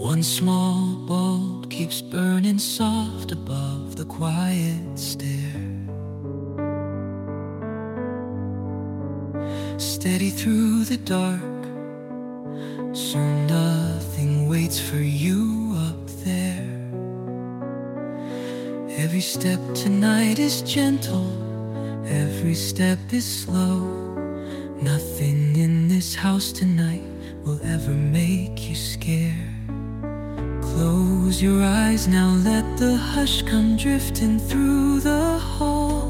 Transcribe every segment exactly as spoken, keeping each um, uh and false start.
One small bulb keeps burning soft above the quiet stair, steady through the dark, so nothing waits for you up there. Every step tonight is gentle, every step is slow. Nothing in this house tonight will ever make you scared. Close your eyes now, let the hush come drifting through the hall.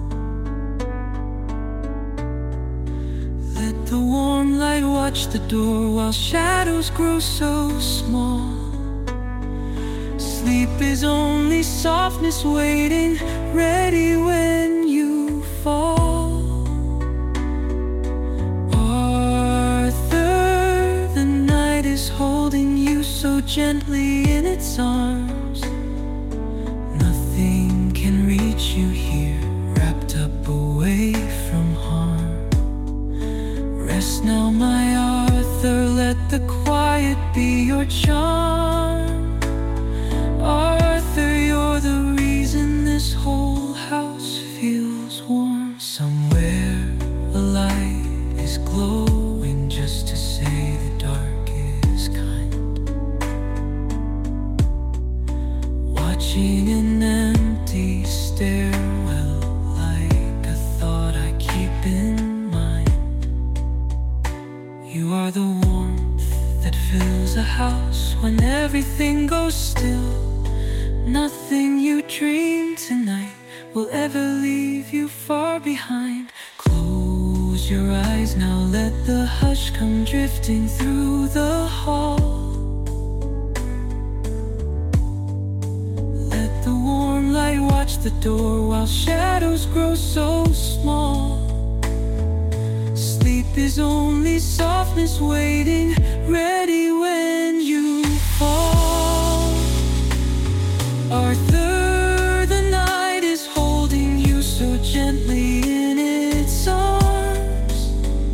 Let the warm light watch the door while shadows grow so small. Sleep is only softness waiting, ready when you fall. Arthur, the night is holding you so gently in its arms. Nothing can reach you here, wrapped up away from harm. Rest now, my Arthur, let the quiet be your charm. Arthur, you're the reason this whole house feels warm. Somewhere a light is glowing just to say the dark is kind. Watching an empty stairwell like a thought I keep in mind. You are the warmth that fills a house when everything goes still. Nothing you dream tonight will ever leave you far behind. Close your eyes now, let the hush come drifting through the hall. Let the warm light watch the door while shadows grow so small. Sleep is only softness waiting, ready when you fall. Arthur, the night is holding you so gently in its arms.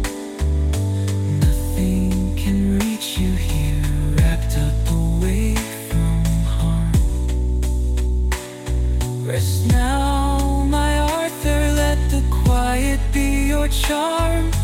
Nothing can reach you here, wrapped up away from harm. Rest now, my Arthur, let the quiet be your charm.